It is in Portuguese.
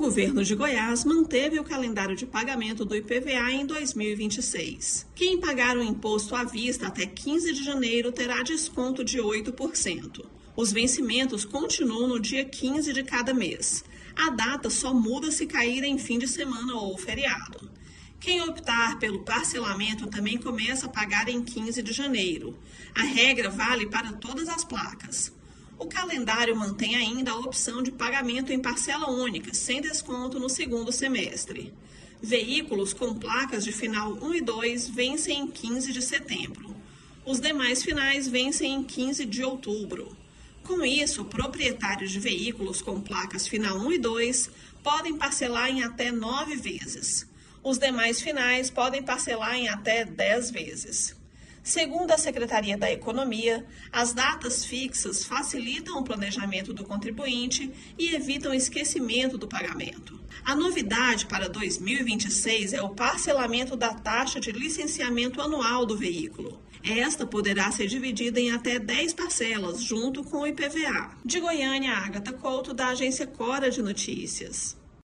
governo de Goiás manteve o calendário de pagamento do IPVA em 2026. Quem pagar o imposto à vista até 15 de janeiro terá desconto de 8%. Os vencimentos continuam no dia 15 de cada mês. A data só muda se cair em fim de semana ou feriado. Quem optar pelo parcelamento também começa a pagar em 15 de janeiro. A regra vale para todas as placas. O calendário mantém ainda a opção de pagamento em parcela única, sem desconto no segundo semestre. Veículos com placas de final 1 e 2 vencem em 15 de setembro. Os demais finais vencem em 15 de outubro. Com isso, proprietários de veículos com placas final 1 e 2 podem parcelar em até 9 vezes. Os demais finais podem parcelar em até 10 vezes. Segundo a Secretaria da Economia, as datas fixas facilitam o planejamento do contribuinte e evitam esquecimento do pagamento. A novidade para 2026 é o parcelamento da taxa de licenciamento anual do veículo. Esta poderá ser dividida em até 10 parcelas, junto com o IPVA. De Goiânia, Agatha Couto, da agência Cora de Notícias.